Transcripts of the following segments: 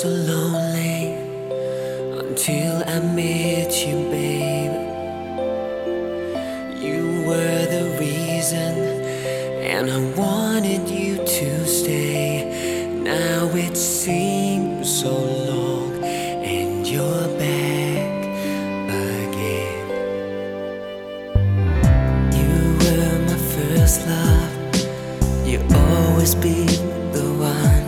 so lonely until I met you, babe. You were the reason, and I wanted you to stay. Now it seems so long, and you're back again. You were my first love, you always be the one.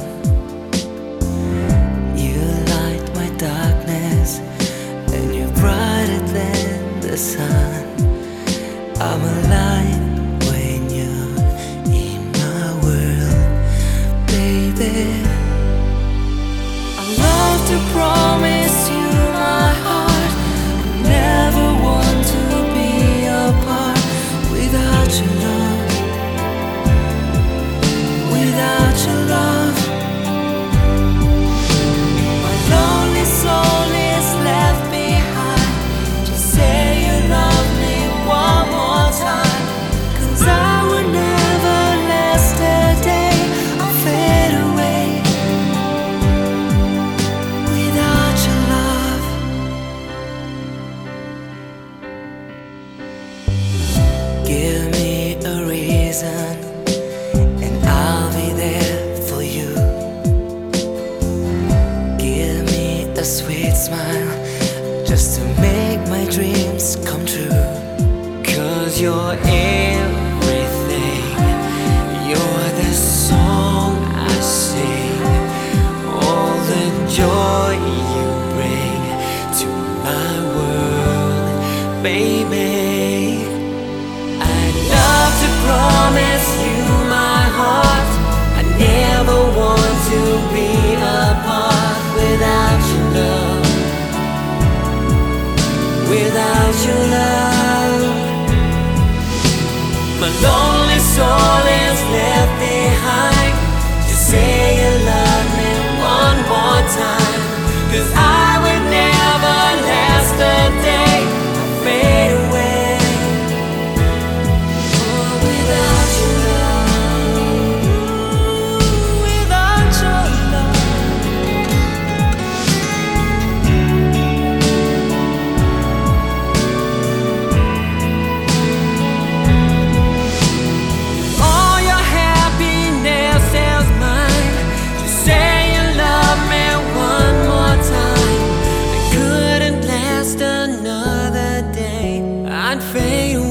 You light my darkness, and you're brighter than the sun. I'm alive when you're in my world, baby. I love to promise you my heart. I never want to be apart without your love, without your love. My lonely soul is left behind. Just say you love me one more time, 'cause I will never last a day. I'll fade away without your love. Give me a reason, and I'll be there for you. Give me a sweet smile, just to make my dreams come true. 'Cause you're everything, you're the song I sing, all the joy you bring to my world, baby. I'd love to promise you my heart. I never want to be apart without your love, without your love. My lonely soul is left behind. Just say you love me one more time, 'cause I would never last a day. I fade away without your love, without your love. All your happiness is mine. Just say you love me one more time. I couldn't last another day. I'd fade away